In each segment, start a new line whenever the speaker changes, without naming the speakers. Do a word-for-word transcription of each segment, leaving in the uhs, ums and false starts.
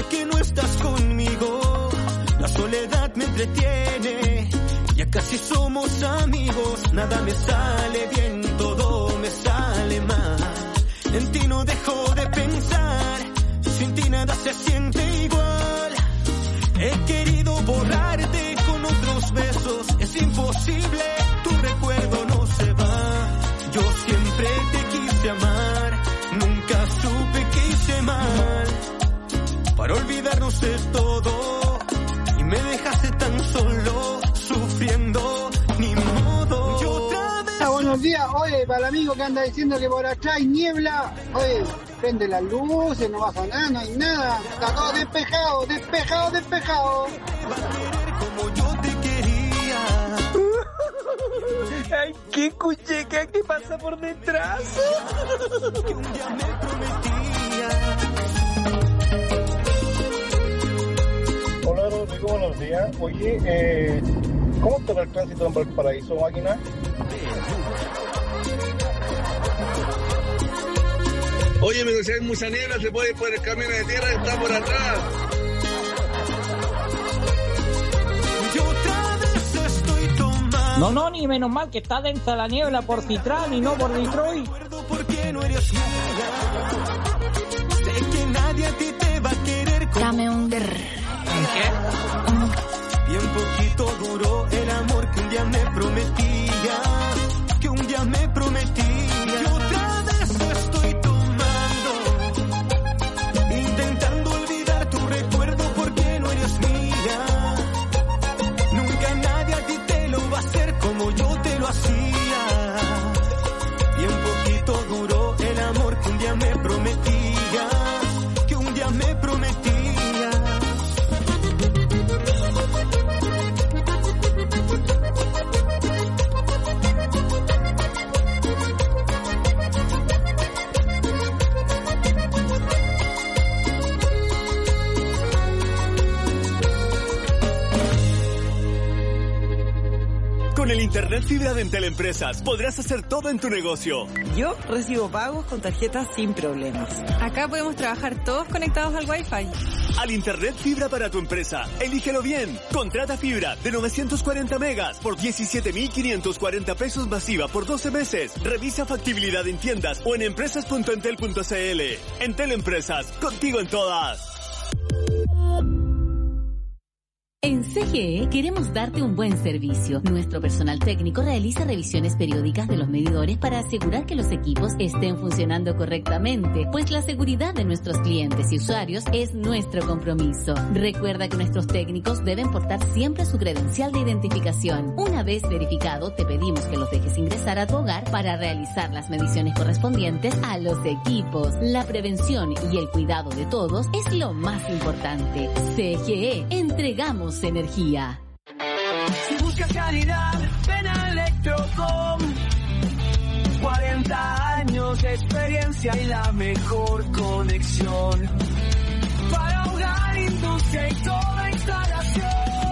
que no estás conmigo. La soledad me entretiene, ya casi somos amigos. Nada me sale bien, todo me sale mal. En ti no dejo de pensar, sin ti nada se siente igual. He querido borrarte con otros besos, es imposible, tu recuerdo no se va. Yo siempre te quise amar, nunca supe que hice mal. Para olvidarnos de todo, y me dejaste tan solo, sufriendo, ni modo. Yo otra vez...
Ah, buenos días, oye, para el amigo que anda diciendo que por atrás hay niebla, oye, prende las luces, no pasa nada, no hay nada, está todo despejado, despejado, despejado.
Como yo te quería.
Ay, qué cucheca que pasa por detrás.
Que un día me prometía.
Hola Rodrigo, buenos días. Oye, eh, ¿cómo está el tránsito en Valparaíso, máquina?
Oye, amigo, si hay mucha niebla, se puede ir por el camino de tierra que está por atrás.
Yo otra vez estoy tomando.
No, no, ni menos mal que está densa la niebla por Citrán y no por Detroit.
¿Por qué no eres mía? Sé que nadie a ti te va a querer como...
Dame un der.
¿En qué?
Bien poquito duró el amor que un día me prometía, que un día me prometía. Yo otra vez estoy tomando, intentando olvidar tu recuerdo porque no eres mía. Nunca nadie a ti te lo va a hacer como yo te lo hacía. Bien poquito duró el amor que un día me prometía, que un día me prometía.
Con el internet fibra de Entel Empresas podrás hacer todo en tu negocio.
Yo recibo pagos con tarjetas sin problemas.
Acá podemos trabajar todos conectados al Wi-Fi.
Al internet fibra para tu empresa, elígelo bien. Contrata fibra de novecientos cuarenta megas por diecisiete mil quinientos cuarenta pesos masiva por doce meses. Revisa factibilidad en tiendas o en empresas punto entel punto c l. Entel Empresas, contigo en todas.
En C G E queremos darte un buen servicio. Nuestro personal técnico realiza revisiones periódicas de los medidores para asegurar que los equipos estén funcionando correctamente, pues la seguridad de nuestros clientes y usuarios es nuestro compromiso. Recuerda que nuestros técnicos deben portar siempre su credencial de identificación. Una vez verificado, te pedimos que los dejes ingresar a tu hogar para realizar las mediciones correspondientes a los equipos. La prevención y el cuidado de todos es lo más importante. C G E, entregamos energía.
Si buscas calidad, ven a Electrocom. cuarenta años de experiencia y la mejor conexión. Para hogar, industria y toda instalación.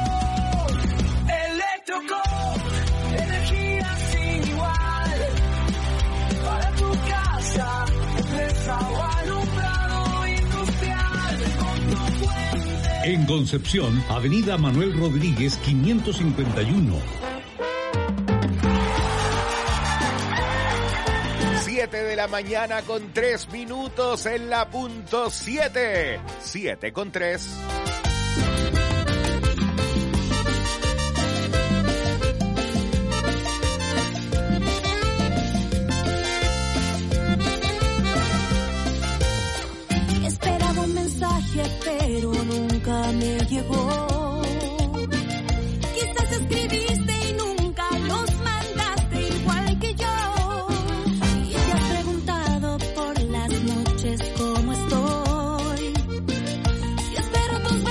Electrocom, energía sin igual. Para tu casa, empresa o alumbrado industrial. Con tu fuente.
En Concepción, Avenida Manuel Rodríguez, quinientos cincuenta y uno.
siete de la mañana con tres minutos en la punto siete. siete con tres.
Esperaba un mensaje, pero nunca me llegó. Quizás escribiste y nunca los mandaste igual que yo. Y te has preguntado por las noches cómo estoy. Y espero tus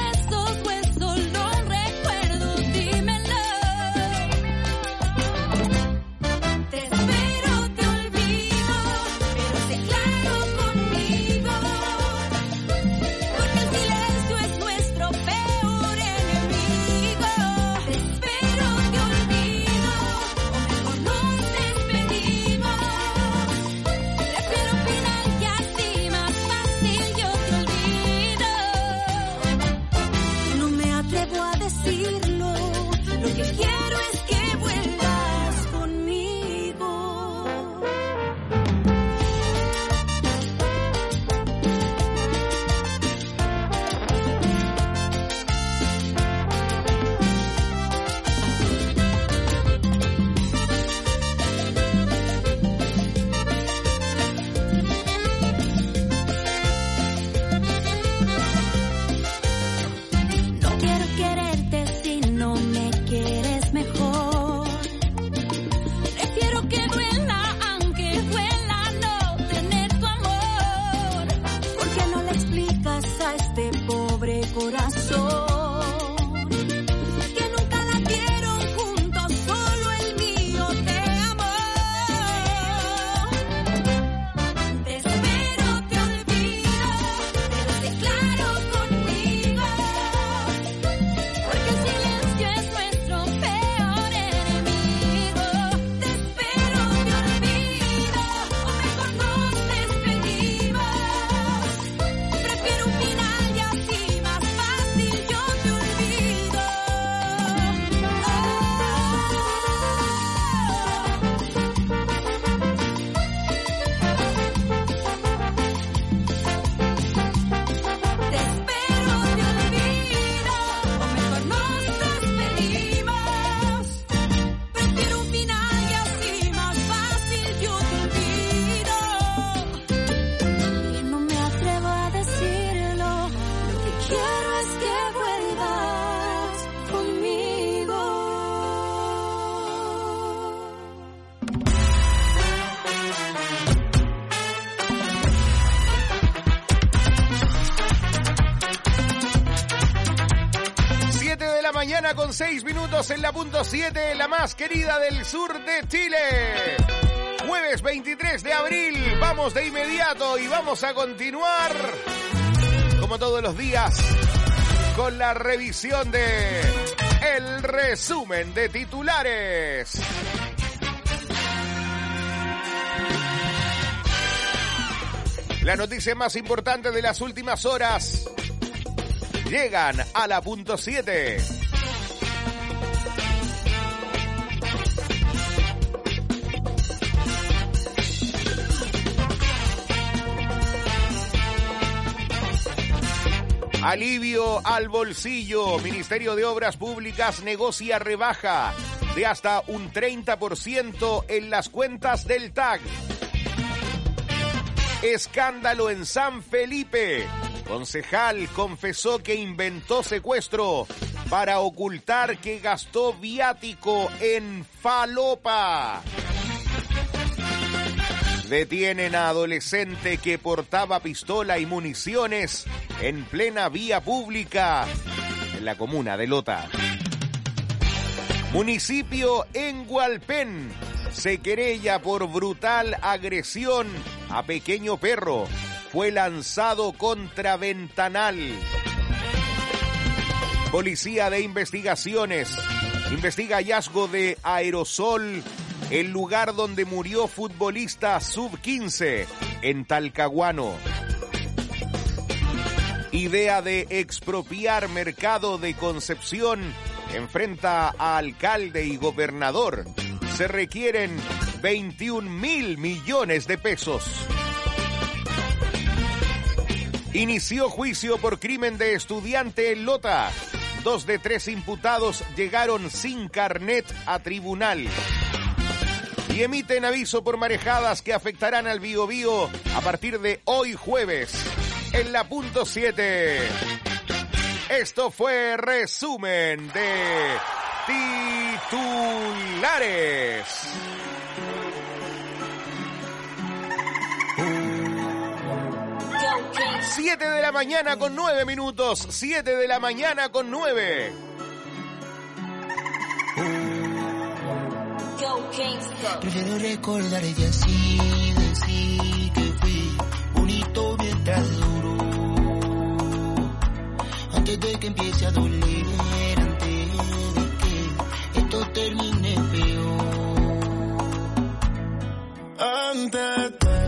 mañana con seis minutos en la punto siete, la más querida del sur de Chile. Jueves veintitrés de abril, vamos de inmediato y vamos a continuar, como todos los días, con la revisión de el resumen de titulares. La noticia más importante de las últimas horas llegan a la punto siete. Alivio al bolsillo. Ministerio de Obras Públicas negocia rebaja de hasta un treinta por ciento en las cuentas del T A C. Escándalo en San Felipe. Concejal confesó que inventó secuestro para ocultar que gastó viático en falopa. Detienen a adolescente que portaba pistola y municiones en plena vía pública en la comuna de Lota. Municipio en Hualpén se querella por brutal agresión a pequeño perro. Fue lanzado contra ventanal. Policía de Investigaciones investiga hallazgo de aerosol, el lugar donde murió futbolista sub quince en Talcahuano. Idea de expropiar mercado de Concepción enfrenta a alcalde y gobernador. Se requieren veintiún mil millones de pesos. Inició juicio por crimen de estudiante en Lota. Dos de tres imputados llegaron sin carnet a tribunal. Y emiten aviso por marejadas que afectarán al Biobío a partir de hoy jueves en la punto siete. Esto fue resumen de titulares. Siete de la mañana con nueve minutos. Siete de la mañana con nueve.
Prefiero recordar y así decir que fui bonito mientras duró, antes de que empiece a doler, antes de que esto termine peor, antes de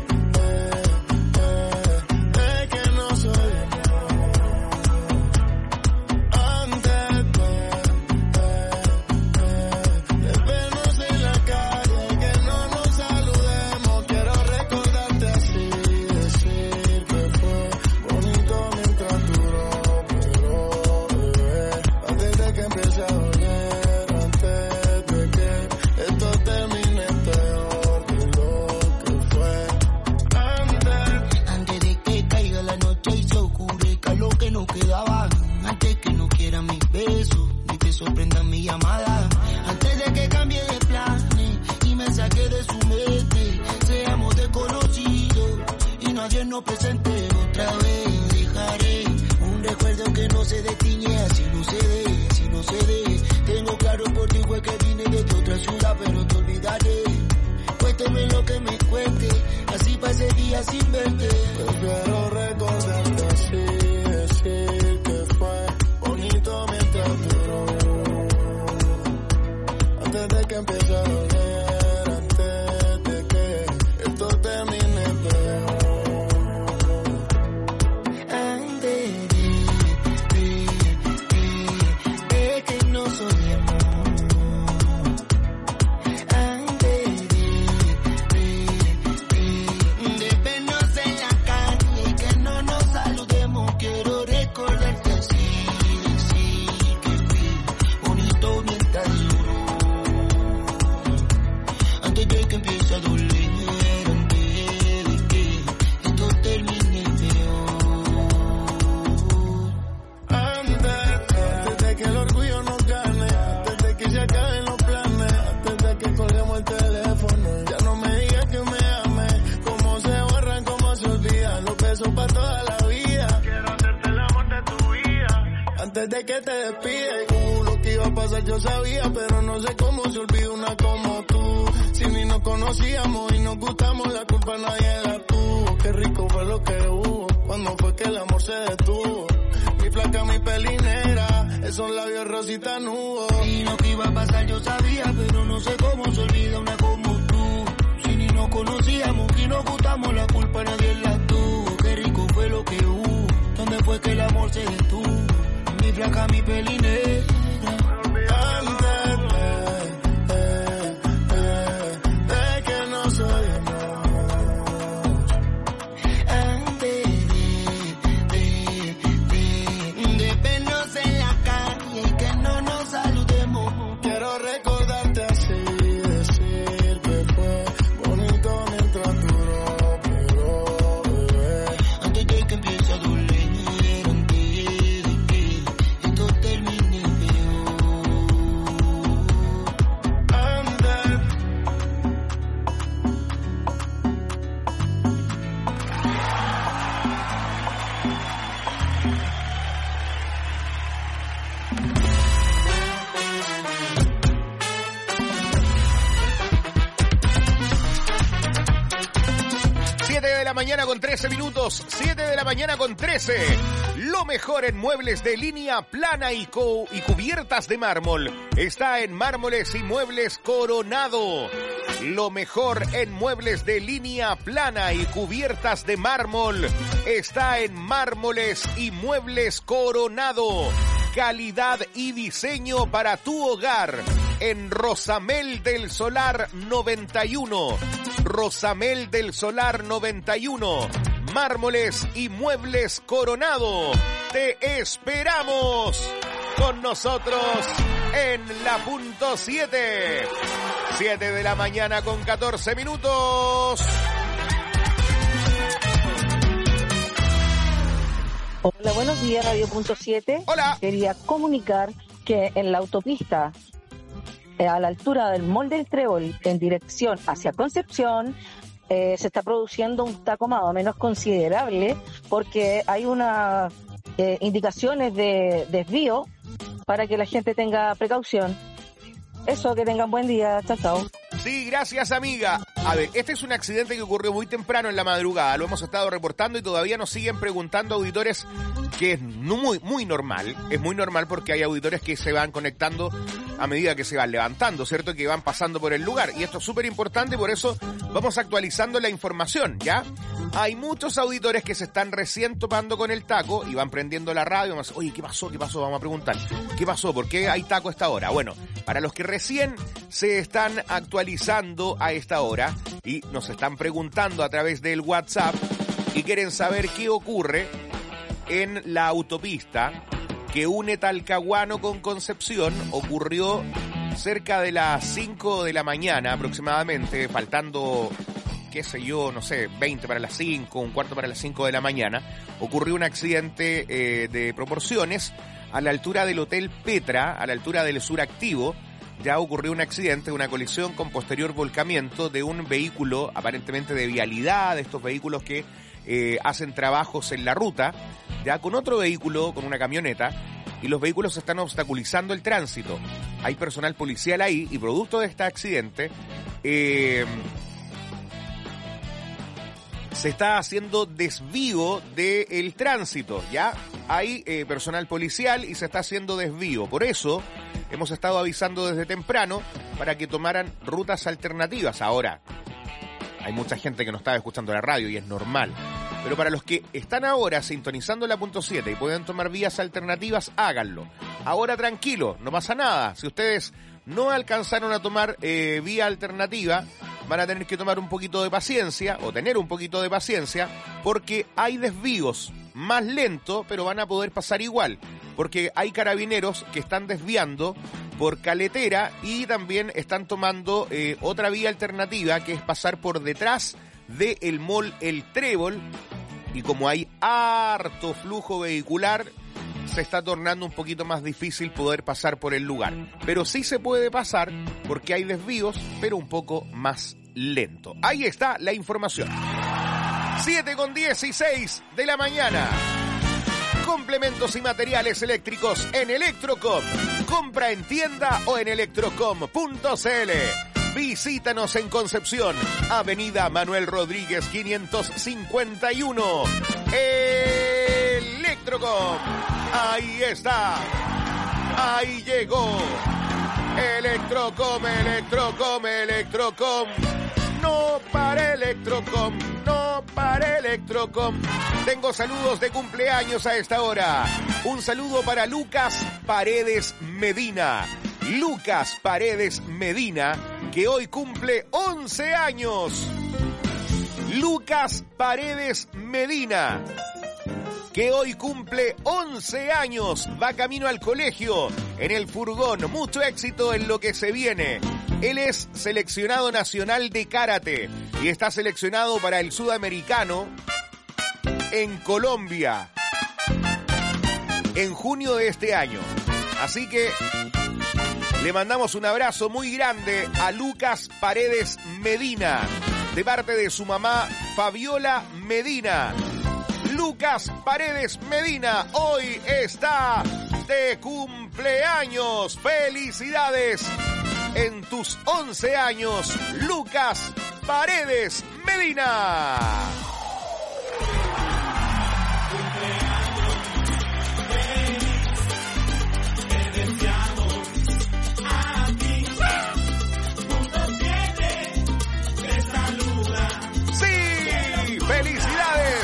sorprendan mi llamada, antes de que cambie de planes y me saque de su mente, seamos desconocidos y nadie nos presente otra vez. Dejaré un recuerdo que no se detiñe, así no se dé, así no se dé. Tengo claro por ti fue que vine desde otra ciudad, pero te olvidaré. Cuénteme lo que me cuente, así pasé días sin verte. Prefiero recordarte así, decir que fue bonito mientras duró, antes de que empiece a doler, antes de que esto termine peor, antes de, de, de, de que no soy amor, antes de, de, de, de vernos en la calle, que no nos saludemos. Quiero recordarte así, decir que fui bonito mientras duró, antes de que empiece a doler, antes de que esto termine peor, antes, antes de que el orgullo nos gane, antes de que se acaben los planes, antes de que colguemos el teléfono. Ya no me digas que me ames, cómo se borran, cómo se olvidan los besos para toda la vida. Quiero hacerte el amor de tu vida, antes de que te despides. iba a pasar yo sabía, pero no sé cómo se olvida una como tú. Si ni nos conocíamos y nos gustamos, la culpa nadie la tuvo. Qué rico fue lo que hubo, cuando fue que el amor se detuvo. Mi flaca, mi pelinera, esos labios rosita nudo.
Y lo que iba a pasar yo sabía, pero no sé cómo se olvida una como tú. Si ni nos conocíamos y nos gustamos, la culpa nadie la tuvo. Qué rico fue lo que hubo, donde fue que el amor se detuvo. Mi flaca, mi pelinera.
Mañana con trece minutos, siete de la mañana con trece. Lo mejor en muebles de línea plana y, co y cubiertas de mármol está en Mármoles y Muebles Coronado. Lo mejor en muebles de línea plana y cubiertas de mármol está en Mármoles y Muebles Coronado. Calidad y diseño para tu hogar en Rosamel del Solar noventa y uno. Rosamel del Solar noventa y uno. Mármoles y Muebles Coronado. Te esperamos con nosotros en la punto siete. siete de la mañana con catorce minutos.
Hola, buenos días, Radio Punto siete.
Hola.
Quería comunicar que en la autopista, eh, a la altura del Mall del Trébol, en dirección hacia Concepción, eh, se está produciendo un taco más o menos considerable porque hay unas eh, indicaciones de desvío para que la gente tenga precaución. Eso, que tengan buen día. Chao, chao.
Sí, gracias, amiga. A ver, este es un accidente que ocurrió muy temprano en la madrugada. Lo hemos estado reportando y todavía nos siguen preguntando auditores, que es muy, muy normal. Es muy normal porque hay auditores que se van conectando a medida que se van levantando, ¿cierto? Que van pasando por el lugar. Y esto es súper importante, por eso vamos actualizando la información, ¿ya? Hay muchos auditores que se están recién topando con el taco y van prendiendo la radio y van a decir, oye, ¿qué pasó? ¿Qué pasó? Vamos a preguntar. ¿Qué pasó? ¿Por qué hay taco a esta hora? Bueno, para los que recién se están actualizando a esta hora y nos están preguntando a través del WhatsApp y quieren saber qué ocurre en la autopista que une Talcahuano con Concepción, ocurrió cerca de las cinco de la mañana aproximadamente, faltando, qué sé yo, no sé, veinte para las cinco, un cuarto para las cinco de la mañana, ocurrió un accidente eh, de proporciones a la altura del Hotel Petra, a la altura del Sur Activo. Ya ocurrió un accidente, una colisión con posterior volcamiento de un vehículo aparentemente de vialidad, de estos vehículos que eh, hacen trabajos en la ruta, ya con otro vehículo, con una camioneta, y los vehículos están obstaculizando el tránsito. Hay personal policial ahí y producto de este accidente eh, se está haciendo desvío del tránsito, ¿ya? Hay eh, personal policial y se está haciendo desvío. Por eso hemos estado avisando desde temprano para que tomaran rutas alternativas. Ahora, hay mucha gente que no estaba escuchando la radio y es normal. Pero para los que están ahora sintonizando la punto siete y pueden tomar vías alternativas, háganlo. Ahora tranquilo, no pasa nada. Si ustedes no alcanzaron a tomar eh, vía alternativa, van a tener que tomar un poquito de paciencia o tener un poquito de paciencia porque hay desvíos más lentos, pero van a poder pasar igual. Porque hay carabineros que están desviando por Caletera y también están tomando eh, otra vía alternativa que es pasar por detrás del mall El Trébol, y como hay harto flujo vehicular se está tornando un poquito más difícil poder pasar por el lugar, pero sí se puede pasar porque hay desvíos, pero un poco más lento. Ahí está la información. siete con dieciséis de la mañana. Complementos y materiales eléctricos en Electrocom. compra en tienda o en electrocom punto c l. Visítanos en Concepción, Avenida Manuel Rodríguez quinientos cincuenta y uno. Electrocom. Ahí está. Ahí llegó. Electrocom, Electrocom, Electrocom. No para Electrocom, no para Electrocom. Tengo saludos de cumpleaños a esta hora. Un saludo para Lucas Paredes Medina. Lucas Paredes Medina, que hoy cumple once años. Lucas Paredes Medina, que hoy cumple once años, va camino al colegio en el furgón. Mucho éxito en lo que se viene. Él es seleccionado nacional de karate y está seleccionado para el sudamericano en Colombia en junio de este año. Así que le mandamos un abrazo muy grande a Lucas Paredes Medina, de parte de su mamá Fabiola Medina. Lucas Paredes Medina hoy está de cumpleaños. ¡Felicidades en tus once años, Lucas Paredes Medina! ¡Felicidades!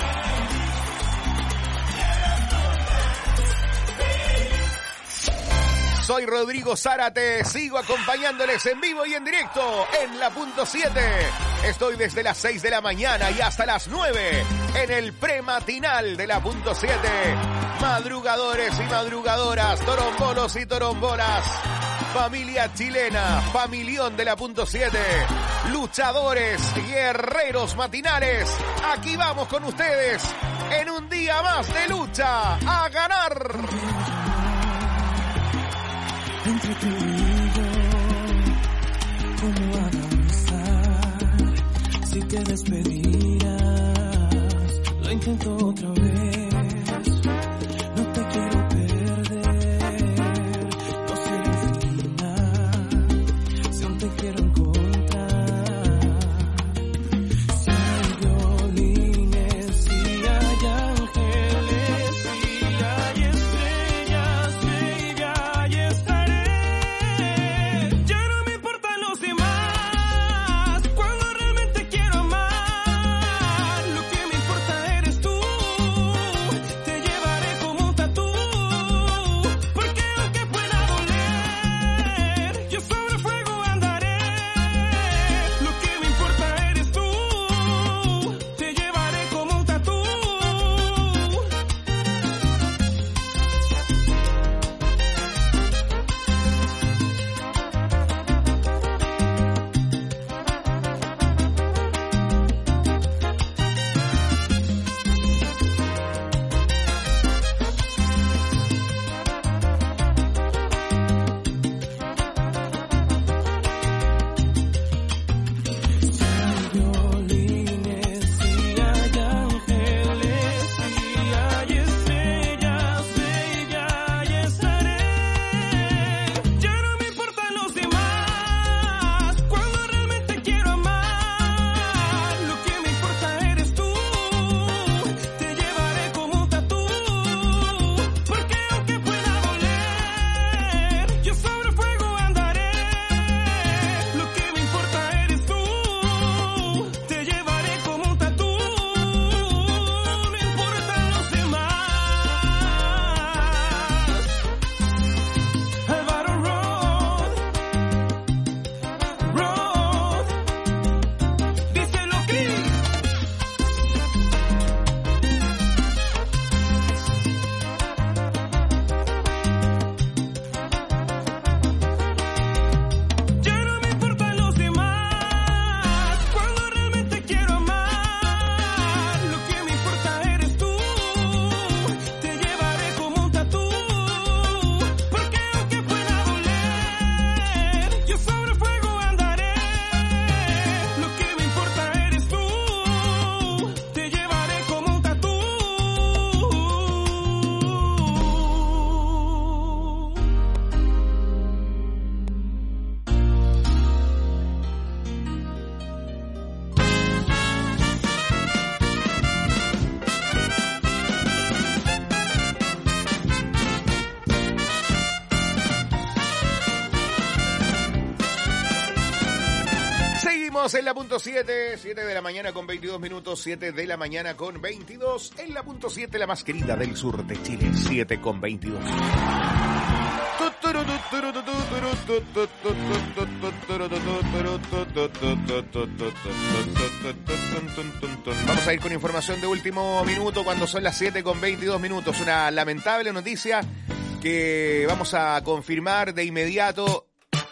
Soy Rodrigo Zárate, sigo acompañándoles en vivo y en directo en la punto siete. Estoy desde las seis de la mañana y hasta las nueve en el prematinal de la punto siete. Madrugadores y madrugadoras, torombolos y torombolas, familia chilena, familión de la punto siete, luchadores, guerreros matinales. Aquí vamos con ustedes en un día más de lucha a ganar.
Entre tú y yo, ¿cómo avanzar? Si te despedirás, lo intento otra vez. No te quiero perder, no sé el final. Si aún te quiero encontrar, si hay violines, si hay ángeles, si hay estrellas, baby, ahí estaré. Cuando realmente quiero amar, lo que me importa eres tú.
Seguimos en la punto siete, siete de la mañana con veintidós minutos, siete de la mañana con veintidós, en la punto siete, la más querida del sur de Chile, siete con veintidós. Vamos a ir con información de último minuto cuando son las siete con veintidós minutos. Una lamentable noticia que vamos a confirmar de inmediato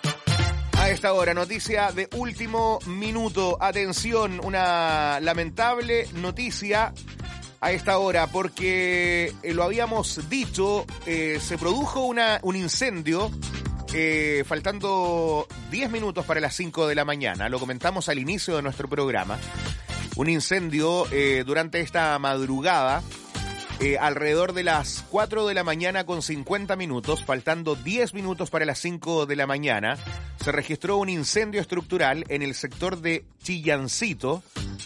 a esta hora. Noticia de último minuto. Atención, una lamentable noticia a esta hora porque eh, lo habíamos dicho, eh, se produjo una, un incendio eh, faltando diez minutos para las cinco de la mañana. Lo comentamos al inicio de nuestro programa. Un incendio eh, durante esta madrugada. Eh, alrededor de las cuatro de la mañana con cincuenta minutos, faltando diez minutos para las cinco de la mañana, se registró un incendio estructural en el sector de Chillancito,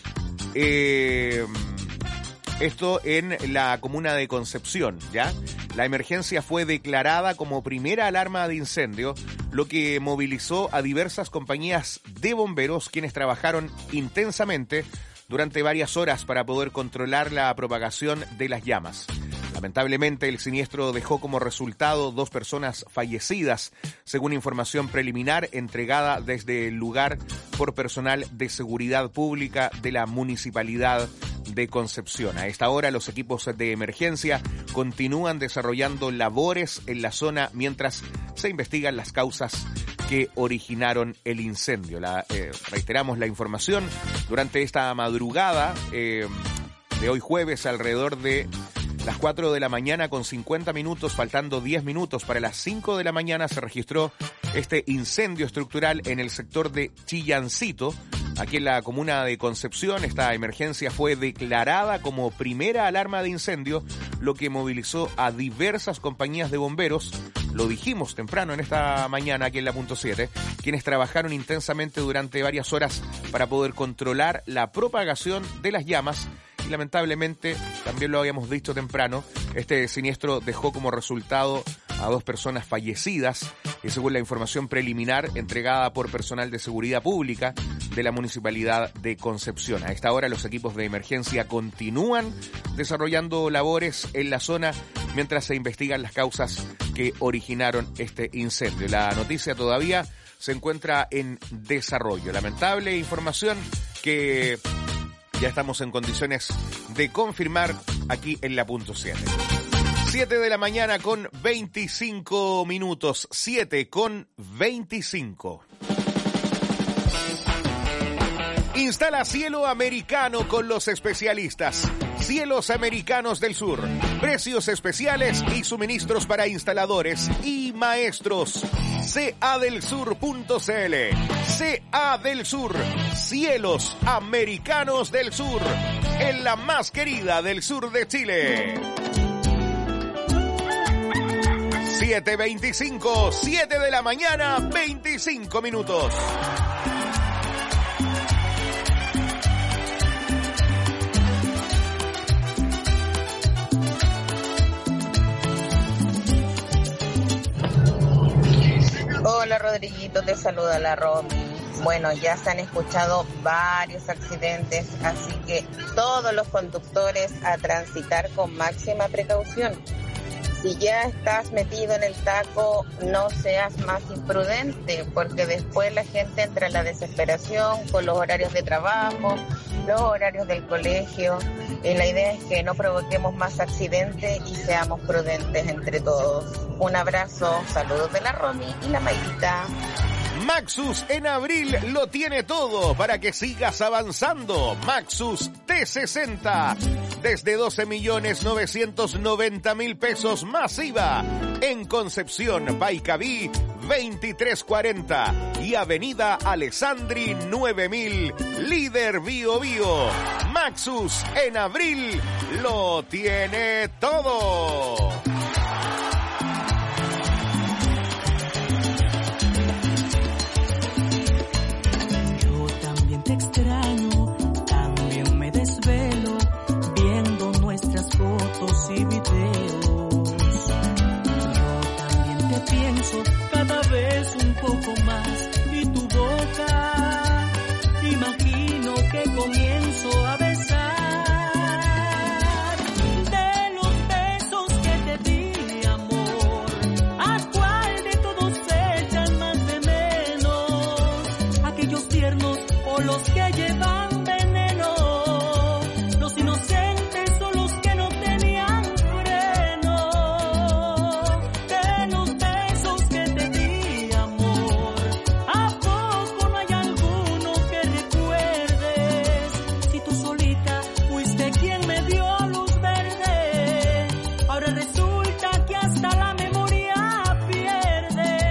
eh, esto en la comuna de Concepción, ¿ya? La emergencia fue declarada como primera alarma de incendio, lo que movilizó a diversas compañías de bomberos, quienes trabajaron intensamente durante varias horas para poder controlar la propagación de las llamas. Lamentablemente, el siniestro dejó como resultado dos personas fallecidas, según información preliminar entregada desde el lugar por personal de seguridad pública de la Municipalidad de Concepción. A esta hora, los equipos de emergencia continúan desarrollando labores en la zona mientras se investigan las causas que originaron el incendio. La, eh, reiteramos la información, durante esta madrugada eh, de hoy jueves, alrededor de las cuatro de la mañana con cincuenta minutos, faltando diez minutos para las cinco de la mañana, se registró este incendio estructural en el sector de Chillancito, aquí en la comuna de Concepción. Esta emergencia fue declarada como primera alarma de incendio, lo que movilizó a diversas compañías de bomberos. Lo dijimos temprano en esta mañana aquí en la punto siete, quienes trabajaron intensamente durante varias horas para poder controlar la propagación de las llamas. Y lamentablemente, también lo habíamos dicho temprano, este siniestro dejó como resultado a dos personas fallecidas, y según la información preliminar entregada por personal de seguridad pública de la Municipalidad de Concepción. A esta hora, los equipos de emergencia continúan desarrollando labores en la zona mientras se investigan las causas que originaron este incendio. La noticia todavía se encuentra en desarrollo. Lamentable información que ya estamos en condiciones de confirmar aquí en la punto siete. siete de la mañana con veinticinco minutos. siete con veinticinco. Instala cielo americano con los especialistas. Cielos Americanos del Sur. Precios especiales y suministros para instaladores y maestros. C A del sur punto C L. C A del Sur. Cielos Americanos del Sur. En la más querida del sur de Chile. siete veinticinco, siete de la mañana, veinticinco minutos.
Hola Rodriguito, te saluda la Romy. Bueno, ya se han escuchado varios accidentes, así que todos los conductores a transitar con máxima precaución. Si ya estás metido en el taco, no seas más imprudente, porque después la gente entra en la desesperación con los horarios de trabajo, los horarios del colegio, y la idea es que no provoquemos más accidentes y seamos prudentes entre todos. Un abrazo, saludos de la Romy y la Mayita.
Maxus en abril lo tiene todo para que sigas avanzando. Maxus T sesenta desde doce millones novecientos noventa mil pesos más I V A en Concepción, Baicaví veintitrés cuarenta y Avenida Alessandri nueve mil, Líder Bio Bio. Maxus en abril lo tiene todo.
Te extraño, también me desvelo viendo nuestras fotos y videos. Yo también te pienso cada vez un poco más, y tu boca comienzo a besar. De los besos que te di, amor, ¿a cuál de todos echan más de menos? Aquellos tiernos o los que llevan veneno. Los inocentes o los que no tenían freno. De los besos que te di, amor, ¿a poco no hay alguno que recuerdes? Si tú solita fuiste quien me dio luz verde, ahora resulta que hasta la memoria pierdes.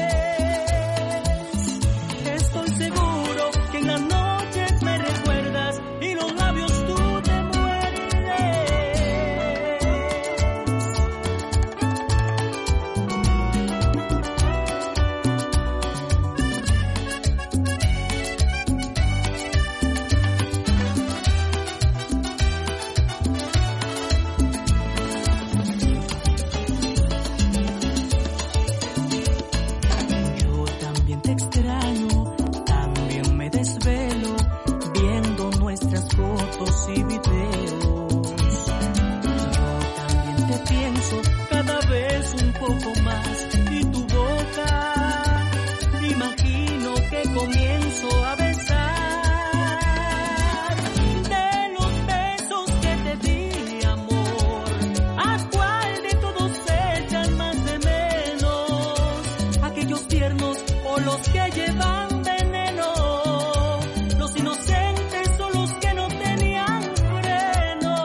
Estoy seguro que en las noches me recuerdas y los labios tú te muerdes. Yo también te extraño, también me desvelo viendo nuestras fotos y videos. Yo también te pienso cada vez un poco más y tu boca imagino que comienzo a besar. De los besos que te di, amor, ¿a cuál de todos echan más de menos? Aquellos tiernos o los que llevan veneno. Los inocentes o los que no tenían freno.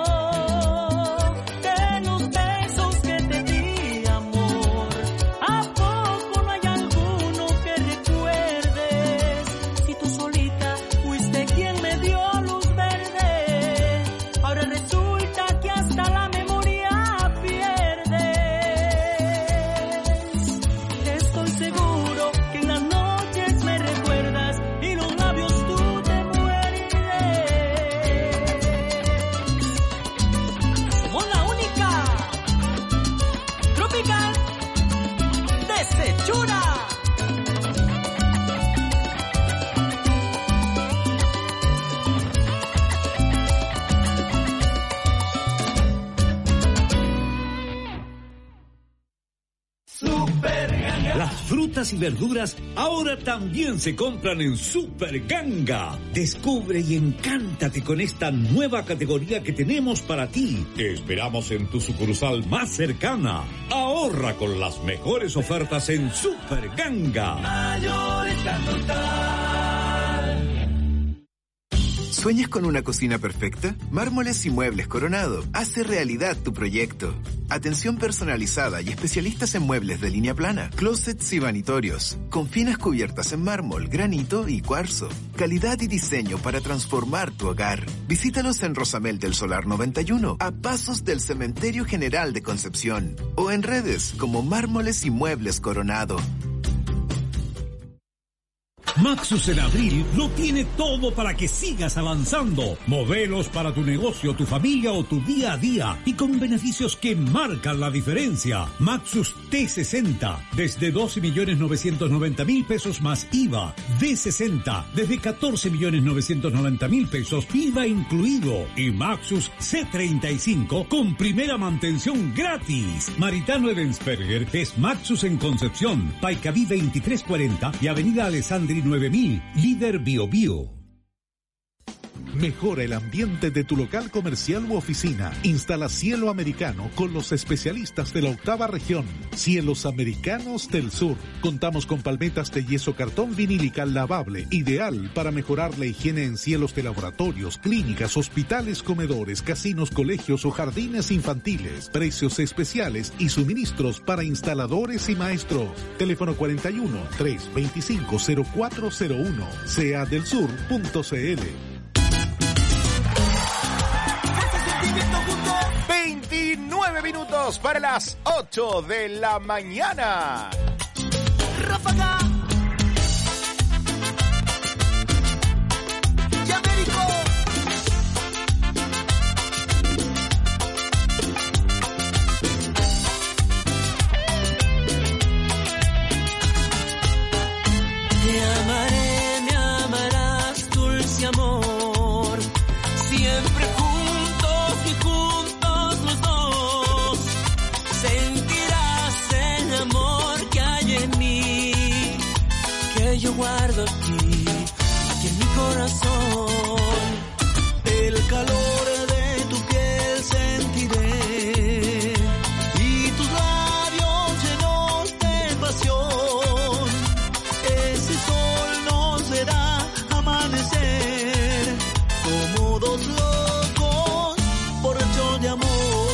De los besos que te di, amor, ¿a poco no hay alguno que recuerdes? Si tú solita fuiste quien me dio luz verde, ahora resulta que hasta la memoria pierdes. Estoy seguro que en las noches me recuerdas y los labios tú te muerdes. Somos la única tropical desechura.
Las frutas y verduras ahora también se compran en Super Ganga. Descubre y encántate con esta nueva categoría que tenemos para ti. Te esperamos en tu sucursal más cercana. Ahorra con las mejores ofertas en Super Ganga.
Mayorista Total. ¿Sueñas con una cocina perfecta? Mármoles y Muebles Coronado hace realidad tu proyecto. Atención personalizada y especialistas en muebles de línea plana, closets y vanitorios, con finas cubiertas en mármol, granito y cuarzo. Calidad y diseño para transformar tu hogar. Visítalos en Rosamel del Solar noventa y uno, a pasos del Cementerio General de Concepción, o en redes como Mármoles y Muebles Coronado.
Maxus en abril lo tiene todo para que sigas avanzando. Modelos para tu negocio, tu familia o tu día a día y con beneficios que marcan la diferencia. Maxus T sesenta desde doce millones novecientos noventa mil pesos más I V A. D sesenta desde catorce millones novecientos noventa mil pesos I V A incluido. Y Maxus C treinta y cinco con primera mantención gratis. Maritano Edensperger es Maxus en Concepción, Paicaví veintitrés cuarenta y Avenida Alessandri nueve mil, líder Bio Bio.
Mejora el ambiente de tu local comercial u oficina. Instala cielo americano con los especialistas de la octava región. Cielos Americanos del Sur. Contamos con palmetas de yeso cartón vinílica lavable, ideal para mejorar la higiene en cielos de laboratorios, clínicas, hospitales, comedores, casinos, colegios o jardines infantiles. Precios especiales y suministros para instaladores y maestros. Teléfono cuarenta y uno, trescientos veinticinco, cero cuatro cero uno. sea del sur punto c l.
veintinueve minutos para las ocho de la mañana.
Ráfaga. Y Américo.
Te amaré, me amarás, dulce amor. lo guardo aquí, aquí en mi corazón. El calor de tu piel sentiré y tus labios llenos de pasión. Ese sol nos verá amanecer como dos locos borrachos de amor.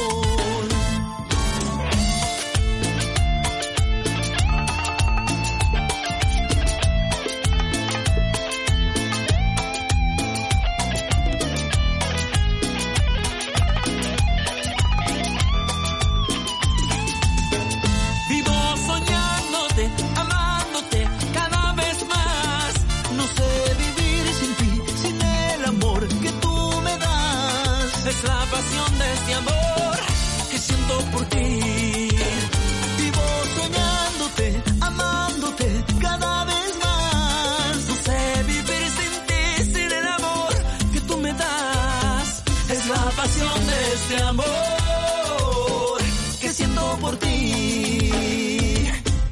Es la pasión de este amor que siento por ti. Vivo soñándote, amándote cada vez más. No sé vivir sin ti, sin el amor que tú me das. Es la pasión de este amor que siento por ti.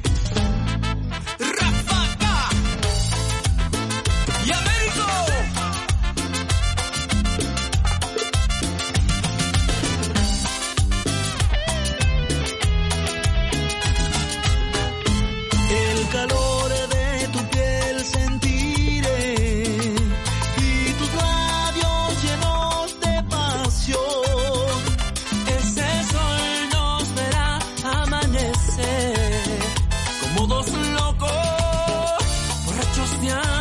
¡Rafaca! ¡Y Américo! El calor de tu piel sentiré y tus labios llenos de pasión. Ese sol nos verá amanecer como dos locos borrachos de amor.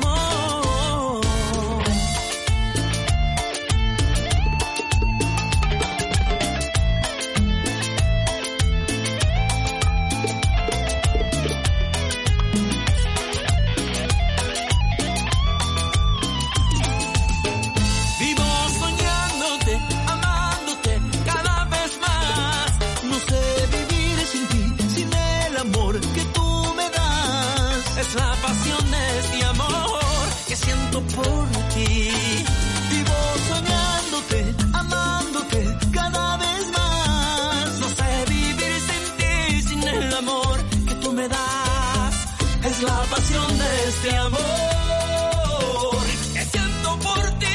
Vivo soñándote, amándote cada vez más. No sé vivir sin ti, sin el amor que tú me das. Es la pasión de este amor que siento por ti. Vivo soñándote, amándote cada vez más. No sé vivir sin ti, sin el amor que tú me das. Es la pasión de este amor que siento por ti.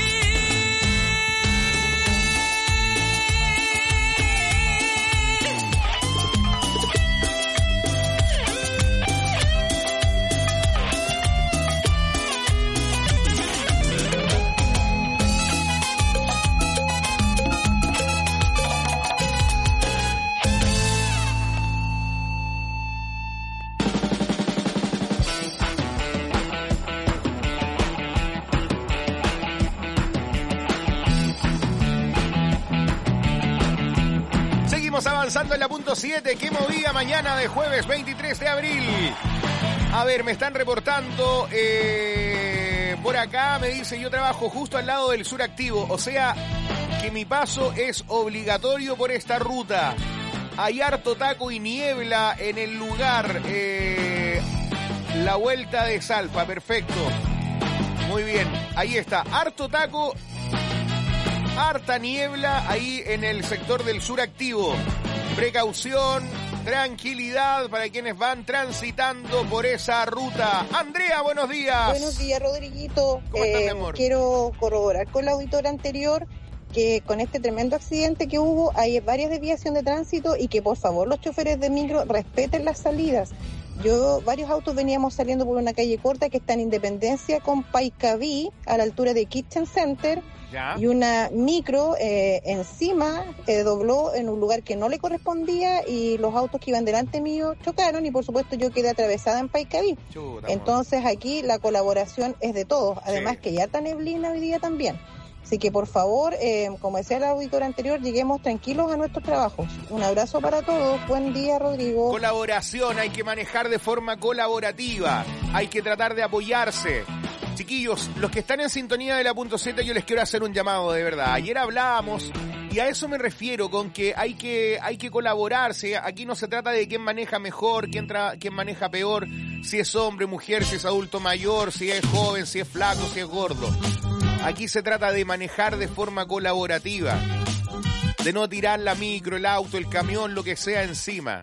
Seguimos avanzando en la punto siete. ¿Qué movía mañana de jueves veintitrés de abril? A ver, me están reportando eh, por acá, me dice, yo trabajo justo al lado del sur activo, o sea que mi paso es obligatorio por esta ruta. Hay harto taco y niebla en el lugar, eh, la vuelta de Salpa, perfecto. Muy bien, ahí está, harto taco, harta niebla ahí en el sector del sur activo. Precaución, tranquilidad para quienes van transitando por esa ruta. Andrea, buenos días.
Buenos días, Rodriguito.
¿Cómo estás,
eh,
mi amor?
Quiero corroborar con la auditora anterior que con este tremendo accidente que hubo hay varias desviaciones de tránsito y que por favor los choferes de micro respeten las salidas. Yo, varios autos veníamos saliendo por una calle corta que está en Independencia con Paicaví, a la altura de Kitchen Center.
¿Ya?
Y una micro eh, encima eh, dobló en un lugar que no le correspondía y los autos que iban delante mío chocaron y por supuesto yo quedé atravesada en Paicaví.
Chuta,
Entonces aquí la colaboración es de todos, además
Sí.
que ya está neblina hoy día también. Así que por favor, eh, como decía el auditor anterior, lleguemos tranquilos a nuestros trabajos. Un abrazo para todos, buen día, Rodrigo.
Colaboración, hay que manejar de forma colaborativa, hay que tratar de apoyarse. Chiquillos, los que están en sintonía de la punto siete, yo les quiero hacer un llamado de verdad. Ayer hablábamos, y a eso me refiero, con que hay que hay que colaborarse. Aquí no se trata de quién maneja mejor, quién, tra- quién maneja peor, si es hombre, mujer, si es adulto mayor, si es joven, si es flaco, si es gordo. Aquí se trata de manejar de forma colaborativa, de no tirar la micro, el auto, el camión, lo que sea encima.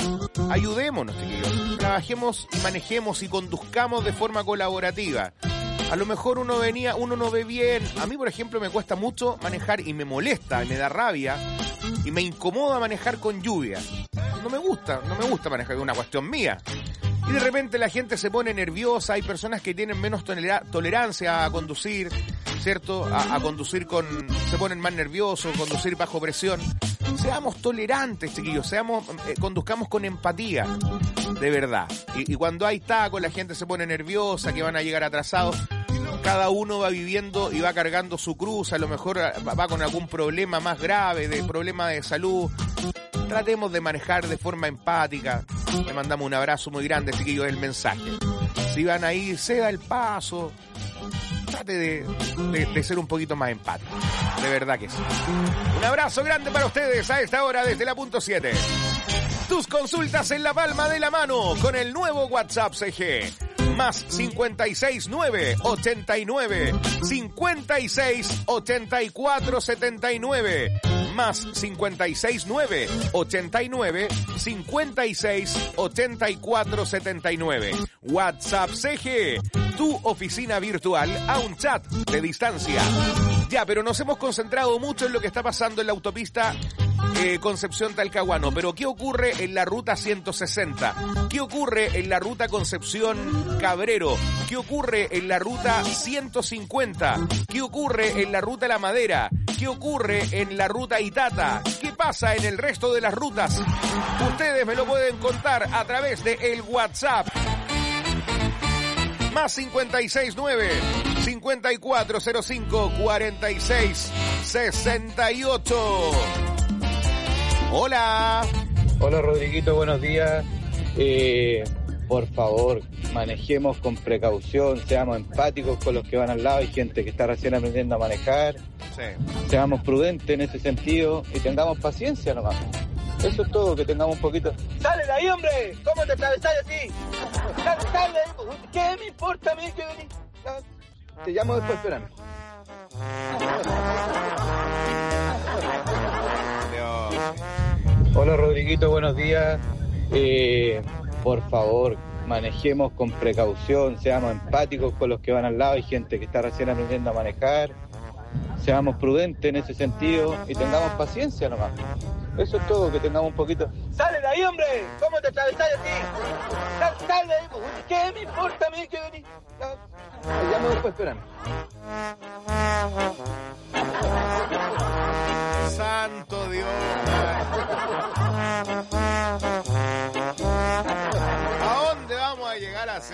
Ayudémonos, chiquillos. Trabajemos y manejemos y conduzcamos de forma colaborativa. A lo mejor uno venía, uno no ve bien. A mí, por ejemplo, me cuesta mucho manejar y me molesta, y me da rabia y me incomoda manejar con lluvia. No me gusta, no me gusta manejar, es una cuestión mía. Y de repente la gente se pone nerviosa, hay personas que tienen menos tolera- tolerancia a conducir, ¿cierto? A, a conducir con... se ponen más nerviosos, conducir bajo presión. Seamos tolerantes, chiquillos, seamos, eh, conduzcamos con empatía, de verdad. Y, y cuando hay tacos, la gente se pone nerviosa, que van a llegar atrasados. Cada uno va viviendo y va cargando su cruz, a lo mejor va con algún problema más grave, de problema de salud. Tratemos de manejar de forma empática. Le mandamos un abrazo muy grande, chiquillos, el mensaje. Si van a ir, ceda el paso. Trate de, de, de ser un poquito más empático. De verdad que sí. Un abrazo grande para ustedes a esta hora desde la punto siete. Tus consultas en la palma de la mano con el nuevo WhatsApp C G. Más cincuenta y seis nueve ochenta y nueve cincuenta y seis ochenta y cuatro setenta y nueve. Más cincuenta y seis nueve ochenta y nueve cincuenta y seis ochenta y cuatro setenta y nueve. WhatsApp C G, tu oficina virtual a un chat de distancia. Ya, pero nos hemos concentrado mucho en lo que está pasando en la autopista eh, Concepción-Talcahuano. Pero ¿qué ocurre en la ruta ciento sesenta? ¿Qué ocurre en la ruta Concepción-Cabrero? ¿Qué ocurre en la ruta ciento cincuenta? ¿Qué ocurre en la ruta La Madera? ¿Qué ocurre en la ruta Itata? ¿Qué pasa en el resto de las rutas? Ustedes me lo pueden contar a través de el WhatsApp. Más cincuenta y seis nueve cincuenta y cuatro cero cinco cuarenta y seis sesenta y ocho. Hola.
Hola, Rodriguito, buenos días. Eh, por favor, manejemos con precaución, seamos empáticos con los que van al lado. Hay gente que está recién aprendiendo a manejar. Sí. Seamos prudentes en ese sentido y tengamos paciencia nomás. Eso es todo, que tengamos un poquito. ¡Sale de ahí, hombre! ¿Cómo te atravesás así? ¡Sale, sale! ¿Qué me importa a mí que venís? Te llamo después, espérame. Hola, Rodriguito, buenos días. Eh, por favor, manejemos con precaución, seamos empáticos con los que van al lado. Hay gente que está recién aprendiendo a manejar. Seamos prudentes en ese sentido y tengamos paciencia nomás. Eso es todo, que tengamos un poquito. ¡Sale de ahí, hombre! ¿Cómo te atravesás así? ¡Sale, sale de ahí! ¿Qué me importa a mí que venís? Te llamo después, espérame.
Santo Dios. ¿A dónde vamos a llegar así?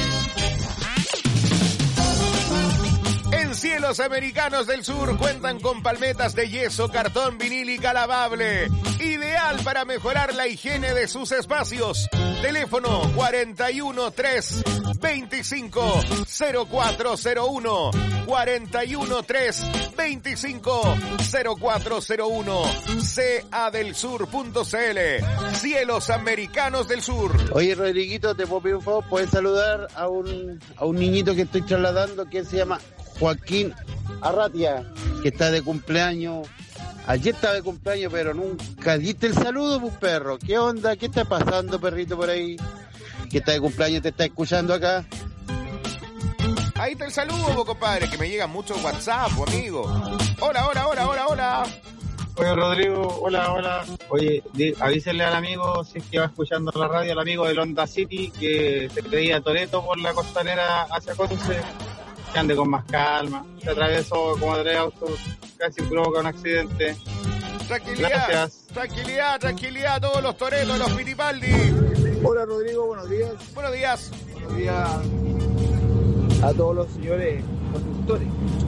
En Cielos Americanos del Sur cuentan con palmetas de yeso, cartón, vinil y calabable. Ideal para mejorar la higiene de sus espacios. Teléfono cuarenta y uno tres veinticinco cero cuatro cero uno. cuarenta y uno tres veinticinco cero cuatro cero uno. c a del sur punto c l. Cielos Americanos del Sur.
Oye, Rodriguito, te puedo pedir un favor, puedes saludar a un, a un niñito que estoy trasladando que se llama Joaquín Arratia, que está de cumpleaños. Ayer estaba de cumpleaños, pero nunca diste el saludo, pues, perro. ¿Qué onda? ¿Qué está pasando, perrito, por ahí? Que está de cumpleaños, te está escuchando acá.
Ahí está el saludo, po, compadre, que me llegan muchos WhatsApp, po, amigo. Hola, hola, hola, hola, hola.
Oye, Rodrigo, hola, hola. Oye, di, avísenle al amigo, si es que va escuchando la radio, al amigo del Honda City, que se creía Toretto por la costanera hacia Conce, que ande con más calma. Se atravesó como tres autos, casi provoca un accidente.
Tranquilidad,
gracias.
Tranquilidad, tranquilidad a todos los Torettos, los Fittipaldi.
Hola, Rodrigo, buenos días.
Buenos días.
Buenos días a todos los señores conductores.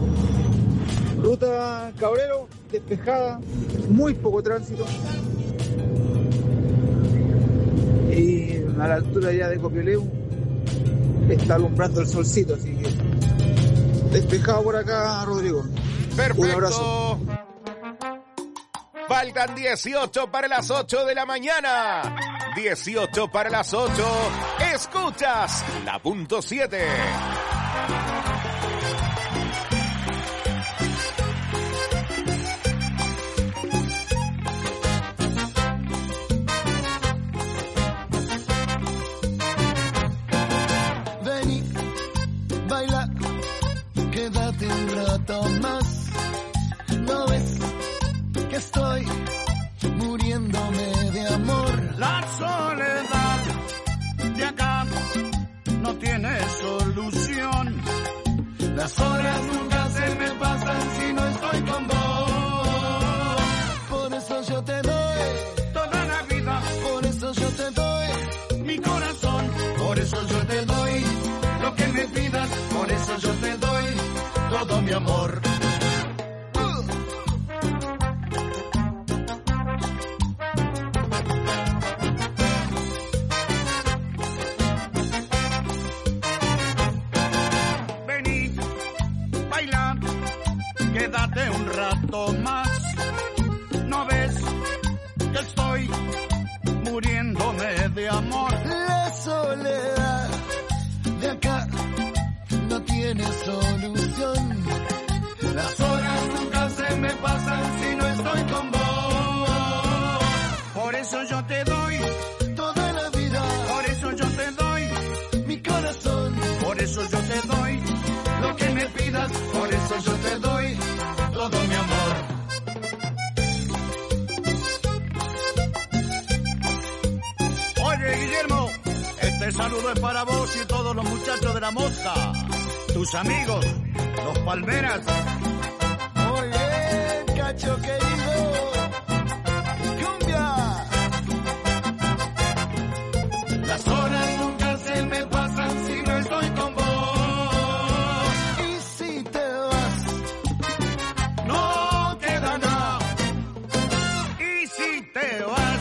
Ruta Cabrero, despejada, muy poco tránsito. Y a la altura ya de Copioleu está alumbrando el solcito, así que despejado por acá, Rodrigo.
Perfecto.
Un abrazo.
Faltan dieciocho para las ocho de la mañana. dieciocho para las ocho. Escuchas la punto siete.
eso yo te doy lo que me pidas, por eso yo te doy todo mi amor.
Vení, baila, quédate un rato más. ¿No ves que estoy muriéndome de amor?
La soledad de acá no tiene solución. Las horas nunca se me pasan si no estoy con vos.
Por eso yo te doy
toda la vida.
Por eso yo te doy
mi corazón.
Por eso yo te doy
lo que me pidas. Por eso yo te doy todo mi amor.
Oye, Guillermo, este saludo es para vos y todos los muchachos de la Mosca, tus amigos, los Palmeras.
Muy bien, Cacho querido. Cumbia. Las horas nunca se me pasan si no estoy con vos. Y si te vas,
no queda nada. Y si te vas,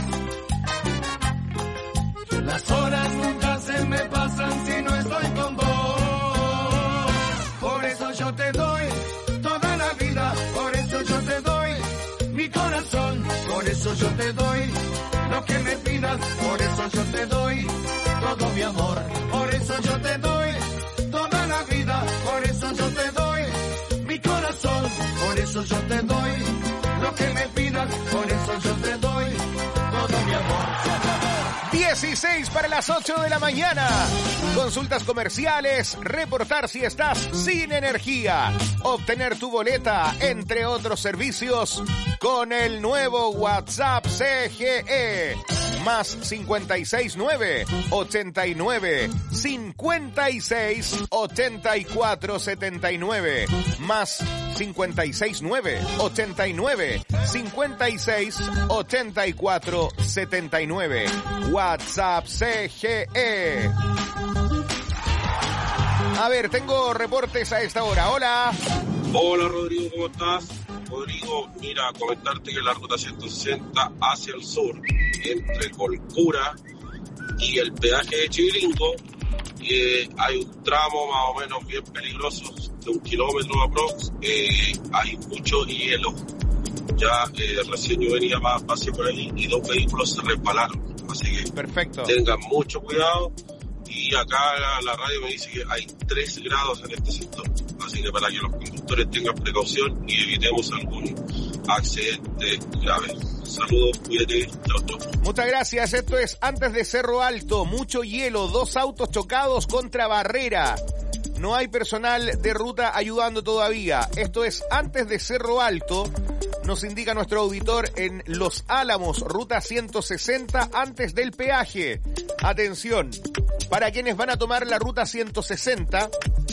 las horas nunca se me pasan si no estoy con vos. Por eso yo te doy toda la vida. Por eso yo te doy mi corazón. Por eso yo te doy lo que me pidas. Por eso yo te doy todo mi amor. Por eso yo te doy toda la vida. Por eso yo te doy mi corazón. Por eso yo te doy lo que me pidas. Por eso yo te doy todo mi amor.
dieciséis para las ocho de la mañana. Consultas comerciales, reportar si estás sin energía, obtener tu boleta, entre otros servicios, con el nuevo WhatsApp C G E. Más cincuenta y seis nueve, ochenta y nueve, cincuenta y seis, ochenta y cuatro, setenta y nueve. Más cincuenta y seis nueve, ochenta y nueve, cincuenta y seis, ochenta y cuatro, setenta y nueve. WhatsApp C G E. A ver, tengo reportes a esta hora. Hola.
Hola, Rodrigo, ¿cómo estás? Rodrigo, mira, comentarte que la ruta ciento sesenta hacia el sur, entre Colcura y el peaje de Chivilingo, eh, hay un tramo más o menos bien peligroso, de un kilómetro aprox, eh, hay mucho hielo. Ya eh, recién yo venía más pasé por ahí y dos vehículos se resbalaron. Así que
perfecto, tengan
mucho cuidado. Y acá la, la radio me dice que hay tres grados en este sector. Así que para que los conductores tengan precaución y evitemos algún accidente grave. Saludos, cuídate. Chao, chao.
Muchas gracias. Esto es antes de Cerro Alto. Mucho hielo, dos autos chocados contra barrera. No hay personal de ruta ayudando todavía. Esto es antes de Cerro Alto. Nos indica nuestro auditor en Los Álamos, ruta ciento sesenta, antes del peaje. Atención, para quienes van a tomar la ruta ciento sesenta,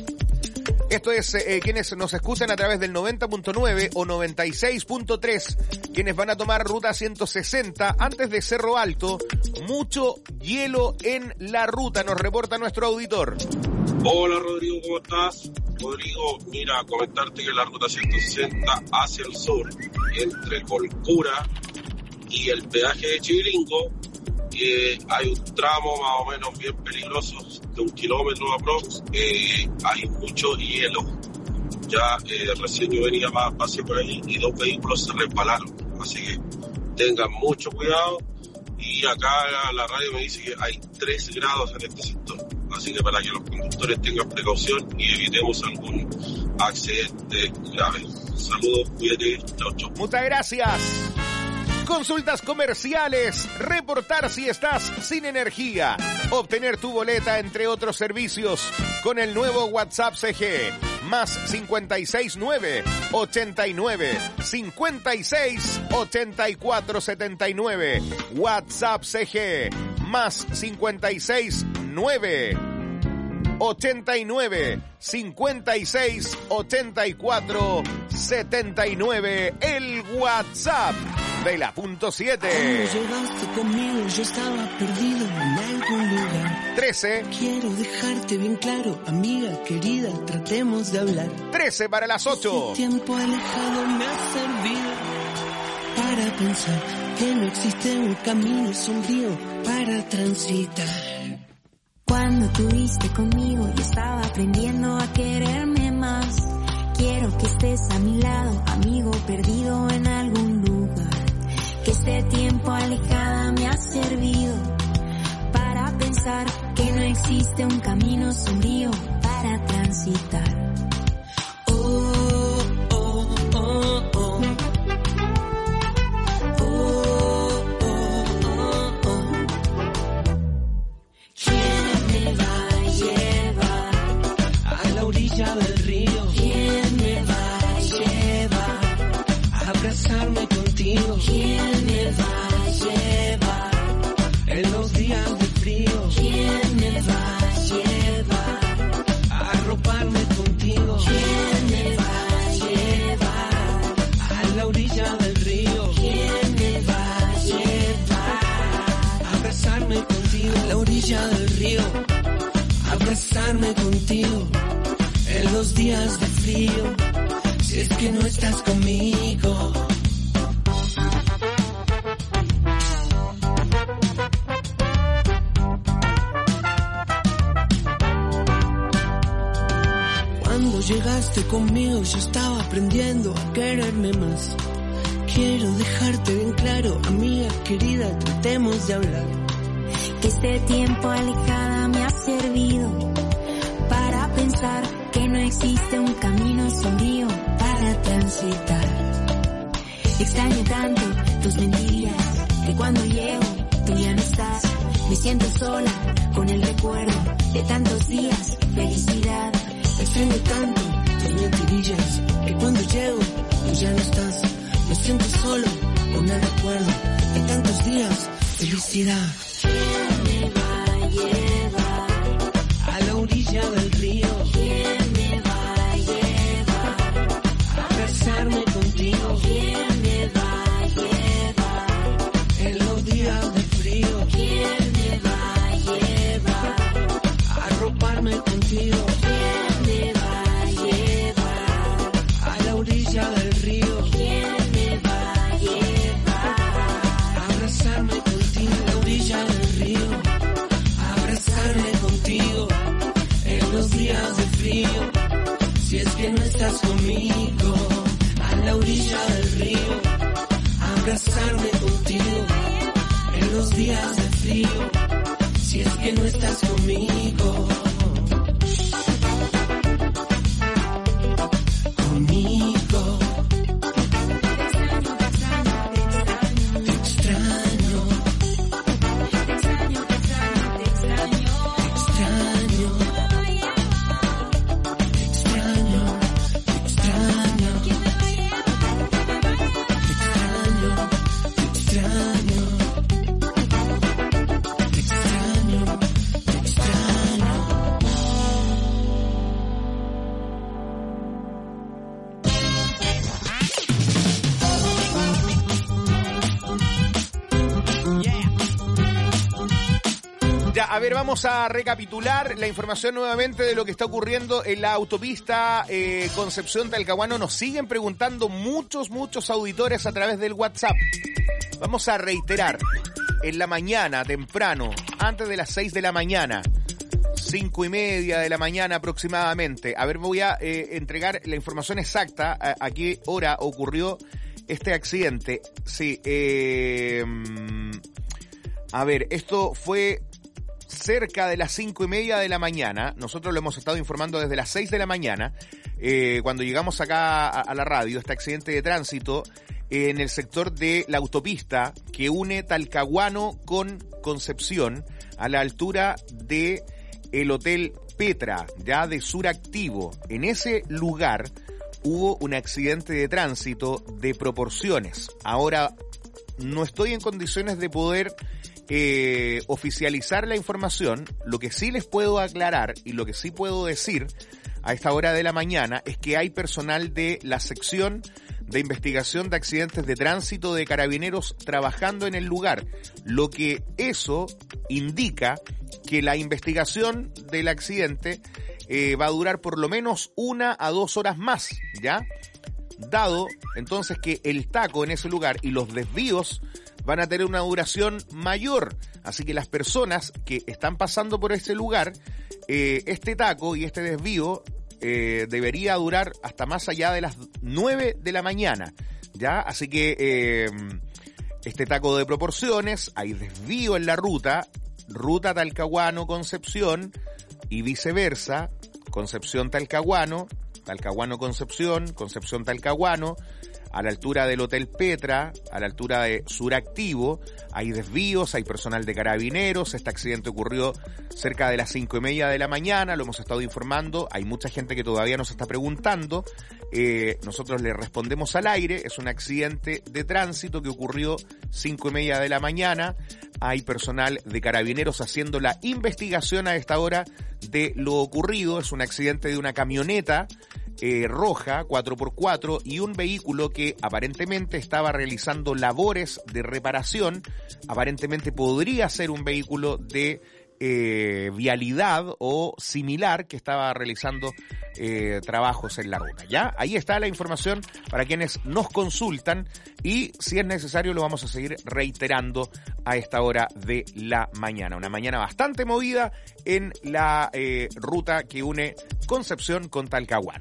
esto es eh, quienes nos escuchan a través del noventa punto nueve o noventa y seis punto tres, quienes van a tomar ruta ciento sesenta antes de Cerro Alto, mucho hielo en la ruta, nos reporta nuestro auditor.
Hola, Rodrigo, ¿cómo estás? Rodrigo, mira, comentarte que la ruta ciento sesenta hacia el sur, entre Colcura y el peaje de Chivilingo, eh, hay un tramo más o menos bien peligroso, de un kilómetro aprox, eh, hay mucho hielo. Ya eh, recién yo venía más pasé por ahí y dos vehículos se resbalaron. Así que tengan mucho cuidado. Y acá la, la radio me dice que hay tres grados en este sector. Así que para que los conductores tengan precaución y evitemos algún accidente grave. Saludos, cuídate, chao, chao.
Muchas gracias. Consultas comerciales, reportar si estás sin energía, obtener tu boleta, entre otros servicios, con el nuevo WhatsApp C G. Más cincuenta y seis nueve, ochenta y nueve, cincuenta y seis, ochenta y cuatro, setenta y nueve. WhatsApp C G. Más cincuenta y seis nueve, ochenta y nueve, cincuenta y seis, ochenta y cuatro, setenta y nueve. El WhatsApp de la punto siete.
Cuando llegaste conmigo yo estaba perdido en algún lugar.
trece.
Quiero dejarte bien claro, amiga querida, tratemos de hablar.
trece para las ocho.
Este tiempo alejado me ha servido para pensar que no existe un camino sombrío para transitar.
Cuando estuviste conmigo yo estaba aprendiendo a quererme más. Quiero que estés a mi lado, amigo perdido en algún lugar. Que este tiempo alejada me ha servido para pensar que no existe un camino sombrío para transitar.
Oh, oh, oh, oh. Oh, oh, oh, oh.
¿Quién me va a llevar
a la orilla del río?
¿Quién me va a llevar
a abrazarme contigo?
¿Quién me va a llevar
en los días de frío?
¿Quién me va a llevar
a arroparme contigo?
¿Quién me va a llevar
a la orilla del río?
¿Quién me va a llevar
a abrazarme contigo? A la orilla del río, a abrazarme contigo en los días de frío, si es que no estás conmigo. Cuando llegaste conmigo yo estaba aprendiendo a quererme más. Quiero dejarte bien claro, amiga querida, tratemos de hablar.
Que este tiempo alejada me ha servido para pensar que no existe un camino sombrío para transitar. Extraño tanto tus mentiras que cuando llego tú ya no estás. Me siento sola con el recuerdo de tantos días, felicidad.
Extraño tanto tus mentirillas que cuando llego tú ya no estás. Me siento solo con el recuerdo de tantos días, felicidad.
¿Quién me va a llevar
a la orilla del río?
¿Quién me va a llevar
a abrazarme contigo?
¿Quién me va a llevar
en los días de frío?
¿Quién me va a llevar
a arroparme contigo?
¿Quién me va a llevar
a la orilla del río?
¿Quién me va a llevar
a abrazarme contigo? A la orilla del río, a abrazarme contigo en los días de frío, si es que no estás conmigo. A la orilla del río, a abrazarme contigo en los días de frío, si es que no estás conmigo. Conmigo. Te extraño.
Te extraño, te extraño, te extraño.
Extraño. Te extraño. Te extraño.
¿Quién me va a llevar?
Te extraño. Te extraño. Te extraño. Te extraño.
Ya, a ver, vamos a recapitular la información nuevamente de lo que está ocurriendo en la autopista eh, Concepción-Talcahuano. Nos siguen preguntando muchos, muchos auditores a través del WhatsApp. Vamos a reiterar, en la mañana, temprano, antes de las seis de la mañana, cinco y media de la mañana aproximadamente. A ver, voy a eh, entregar la información exacta a, a qué hora ocurrió este accidente. Sí, eh, a ver, esto fue cerca de las cinco y media de la mañana. Nosotros lo hemos estado informando desde las seis de la mañana, eh, cuando llegamos acá a, a la radio, este accidente de tránsito eh, en el sector de la autopista que une Talcahuano con Concepción, a la altura de el Hotel Petra, ya de Suractivo. En ese lugar hubo un accidente de tránsito de proporciones. Ahora, no estoy en condiciones de poder eh, oficializar la información. Lo que sí les puedo aclarar y lo que sí puedo decir a esta hora de la mañana es que hay personal de la sección de investigación de accidentes de tránsito de carabineros trabajando en el lugar, lo que eso indica que la investigación del accidente eh, va a durar por lo menos una a dos horas más, ¿ya? Dado entonces que el taco en ese lugar y los desvíos van a tener una duración mayor, así que las personas que están pasando por ese lugar, eh, este taco y este desvío eh, debería durar hasta más allá de las nueve de la mañana, ¿ya? Así que eh, este taco de proporciones, hay desvío en la ruta, ruta Talcahuano-Concepción y viceversa, Concepción-Talcahuano, Talcahuano-Concepción, Concepción-Talcahuano, a la altura del Hotel Petra, a la altura de Suractivo, hay desvíos, hay personal de carabineros. Este accidente ocurrió cerca de las cinco y media de la mañana, lo hemos estado informando, hay mucha gente que todavía nos está preguntando, eh, nosotros le respondemos al aire, es un accidente de tránsito que ocurrió cinco y media de la mañana, hay personal de carabineros haciendo la investigación a esta hora de lo ocurrido, es un accidente de una camioneta Eh, roja, cuatro por cuatro, y un vehículo que aparentemente estaba realizando labores de reparación, aparentemente podría ser un vehículo de eh, vialidad o similar que estaba realizando eh, trabajos en la ruta, ¿ya? Ahí está la información para quienes nos consultan y si es necesario lo vamos a seguir reiterando a esta hora de la mañana. Una mañana bastante movida en la eh, ruta que une Concepción con Talcahuano.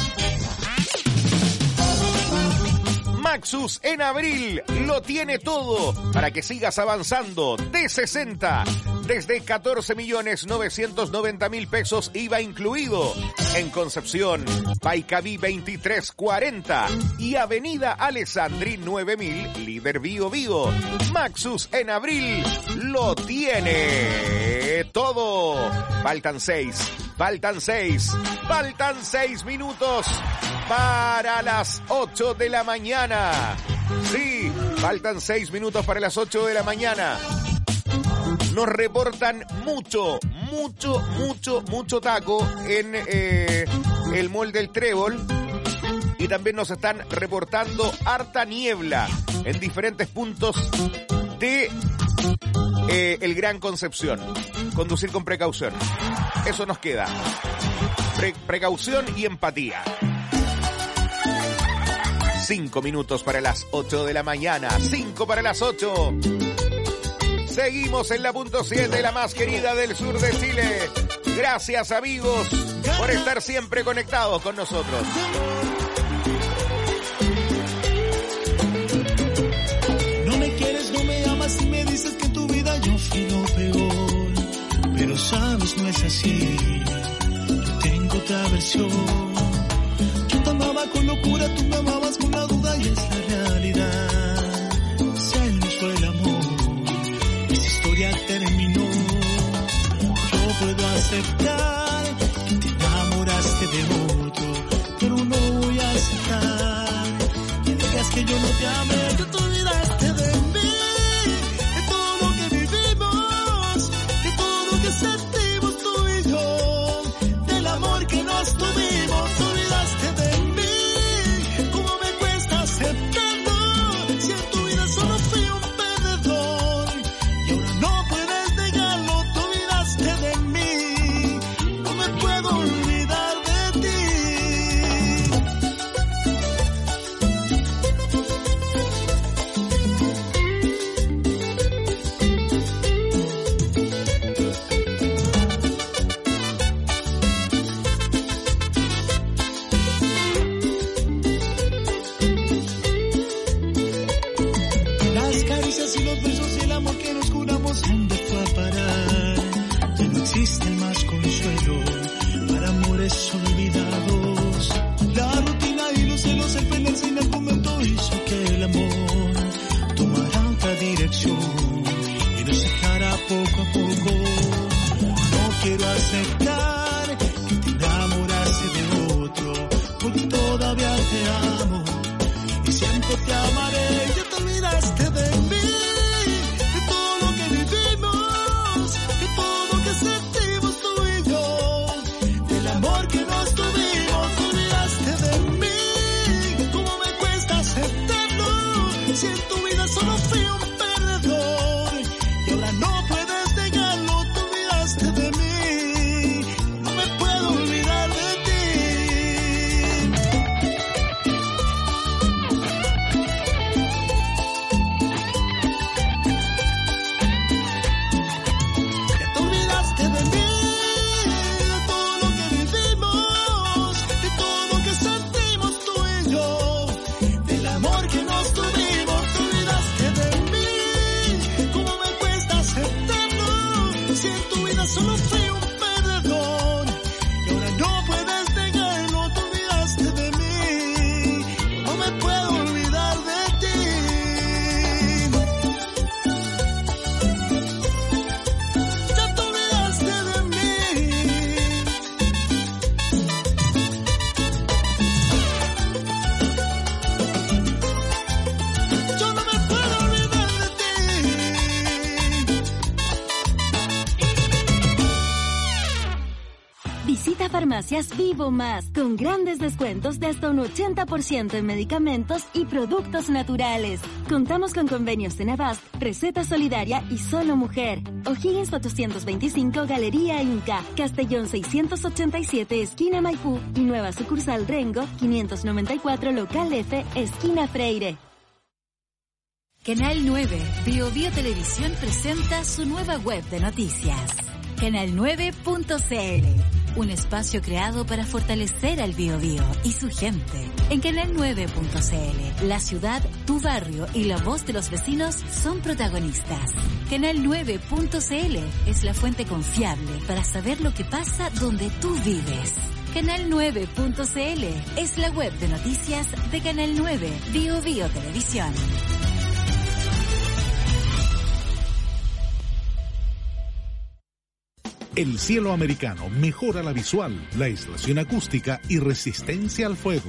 Maxus en abril lo tiene todo para que sigas avanzando. T sesenta desde catorce millones novecientos noventa mil pesos I V A incluido. En Concepción, Paicaví veintitrés cuarenta y Avenida Alessandri nueve mil, líder Bio Bio. Maxus en abril lo tiene todo. Faltan seis, faltan seis, faltan seis minutos para las ocho de la mañana. Sí, faltan seis minutos para las ocho de la mañana. Nos reportan mucho, mucho, mucho, mucho taco en eh, el Mall del Trébol. Y también nos están reportando harta niebla en diferentes puntos de eh, el Gran Concepción. Conducir con precaución. Eso nos queda. Pre- precaución y empatía. Cinco minutos para las ocho de la mañana. Cinco para las ocho. Seguimos en la punto siete, la más querida del sur de Chile. Gracias, amigos, por estar siempre conectados con nosotros.
No me quieres, no me amas y me dices que en tu vida yo fui lo peor. Pero sabes, no es así. Yo tengo otra versión. Yo te amaba con locura, tú me amabas con la duda y es la realidad. Se nos fue el amor, esa historia terminó. Yo puedo aceptar que te enamoraste de otro, pero no voy a aceptar que digas que yo no te amé, que tú olvidaste de mí, de todo lo que vivimos, de todo lo que sentimos tú y yo, del amor que nos tuvimos. Tú olvidaste de mí, cómo me cuesta aceptarlo, si en tu vida solo fui un perdedor, y ahora no puedes negarlo. Tú olvidaste de mí,
Si en tu vida solo fui un perdedor y ahora no puedes negarlo, te olvidaste de mí. No me puedo olvidar de ti. Ya te olvidaste de mí. Yo no me puedo olvidar de ti.
Visita Farmacias Vivo Más con grandes descuentos de hasta un ochenta por ciento en medicamentos y productos naturales. Contamos con convenios de Navast, Receta Solidaria y Solo Mujer. O'Higgins cuatrocientos veinticinco, Galería Inca, Castellón seiscientos ochenta y siete, esquina Maipú y nueva sucursal Rengo, quinientos noventa y cuatro, local F, esquina Freire.
Canal nueve, Bio Bio Televisión presenta su nueva web de noticias. canal nueve punto c l, un espacio creado para fortalecer al Bio Bio y su gente. En canal nueve punto c l, la ciudad, tu barrio y la voz de los vecinos son protagonistas. canal nueve punto c l es la fuente confiable para saber lo que pasa donde tú vives. canal nueve punto c l es la web de noticias de Canal nueve, Bio Bio Televisión.
El cielo americano mejora la visual, la aislación acústica y resistencia al fuego.